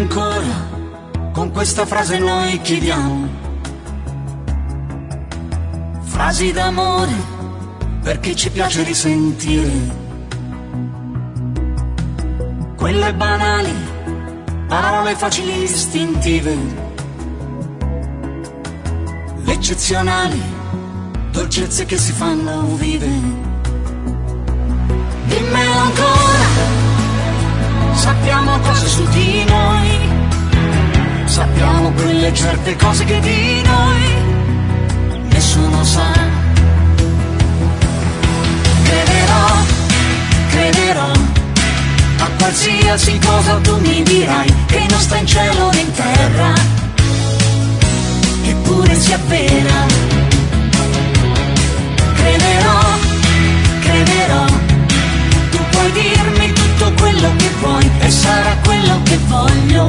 ancora, con questa frase noi chiediamo. Frasi d'amore perché ci piace risentire quelle banali, parole facili istintive, le eccezionali dolcezze che si fanno vivere. Dimmelo ancora, sappiamo cose su di noi, sappiamo quelle certe cose che di noi nessuno sa. Crederò, crederò a qualsiasi cosa tu mi dirai, che non sta in cielo né in terra, eppure sia vera. Crederò, crederò, tu puoi dirmi tutto quello che vuoi e sarà quello che voglio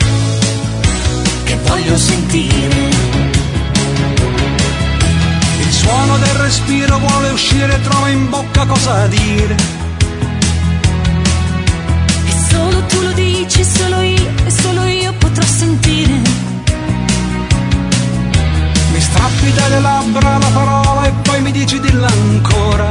sentire. Il suono del respiro vuole uscire, trova in bocca cosa dire. E solo tu lo dici, solo io, e solo io potrò sentire. Mi strappi dalle labbra la parola e poi mi dici dilla ancora.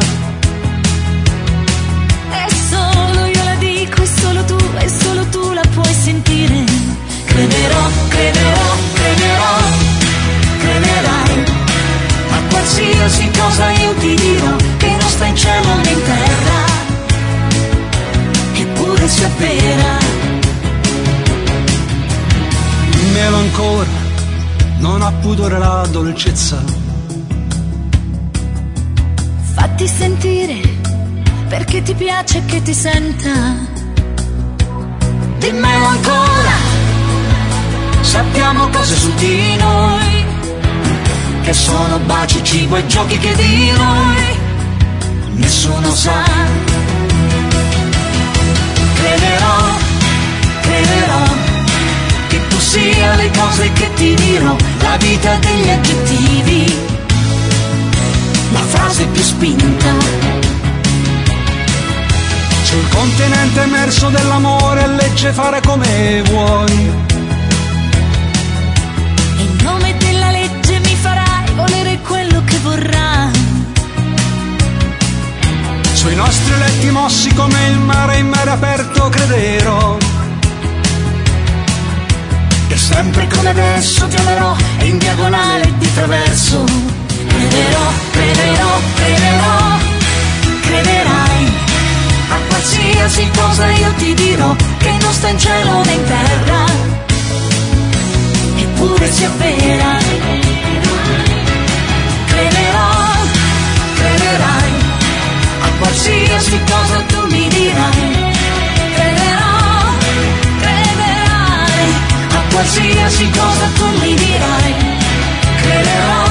E solo io la dico, e solo tu la puoi sentire. Crederò, crederò, crederò, crederai a qualsiasi cosa io ti dirò, che non sta in cielo né in terra, eppure sia vera. Dimmelo ancora, non ha pudore la dolcezza. Fatti sentire, perché ti piace che ti senta. Dimmelo ancora, sappiamo cose su di noi, che sono baci, cibo e giochi che di noi nessuno sa. Crederò, crederò che tu sia le cose che ti dirò, la vita degli aggettivi, la frase più spinta. Sul continente emerso dell'amore legge fare come vuoi. In nome della legge mi farai volere quello che vorrai. Sui nostri letti mossi come il mare in mare aperto crederò. E sempre come adesso ti amerò, e in diagonale di traverso. Crederò, crederò, crederò, crederai a qualsiasi cosa io ti dirò, che non sta in cielo né in terra, eppure sia vera. Crederò, crederai a qualsiasi cosa tu mi dirai. Crederò, crederai a qualsiasi cosa tu mi dirai. Crederò,